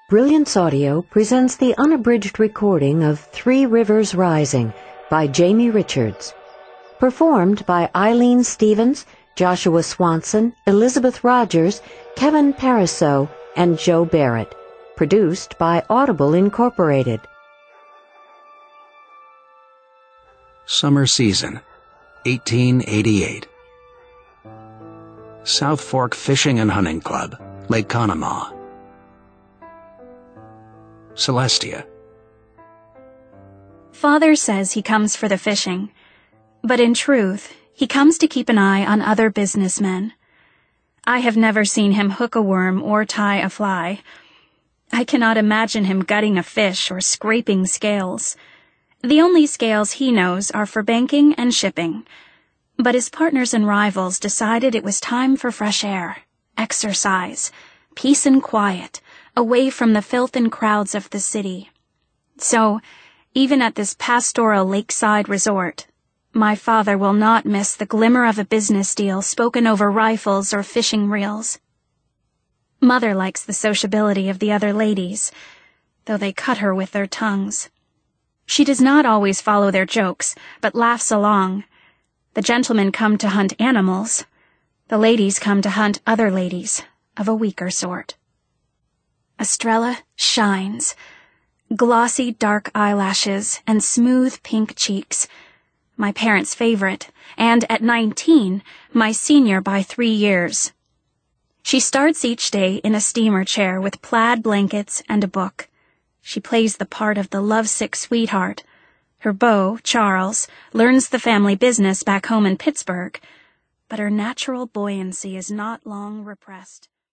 Brilliance Audio presents the unabridged recording of Three Rivers Rising by Jamie Richards. Performed by Eileen Stevens, Joshua Swanson, Elizabeth Rogers, Kevin Pariseau, and Joe Barrett. Produced by Audible Incorporated. Summer Season, 1888. South Fork Fishing and Hunting Club, Lake Conemaugh. Celestia. Father says he comes for the fishing, but in truth, he comes to keep an eye on other businessmen. I have never seen him hook a worm or tie a fly. I cannot imagine him gutting a fish or scraping scales. The only scales he knows are for banking and shipping. But his partners and rivals decided it was time for fresh air, exercise, peace and quiet, away from the filth and crowds of the city. So, even at this pastoral lakeside resort, my father will not miss the glimmer of a business deal spoken over rifles or fishing reels. Mother likes the sociability of the other ladies, though they cut her with their tongues. She does not always follow their jokes, but laughs along. The gentlemen come to hunt animals. The ladies come to hunt other ladies of a weaker sort. Estrella shines. Glossy dark eyelashes and smooth pink cheeks. My parents' favorite, and at 19, my senior by 3 years. She starts each day in a steamer chair with plaid blankets and a book. She plays the part of the lovesick sweetheart. Her beau, Charles, learns the family business back home in Pittsburgh, but her natural buoyancy is not long repressed.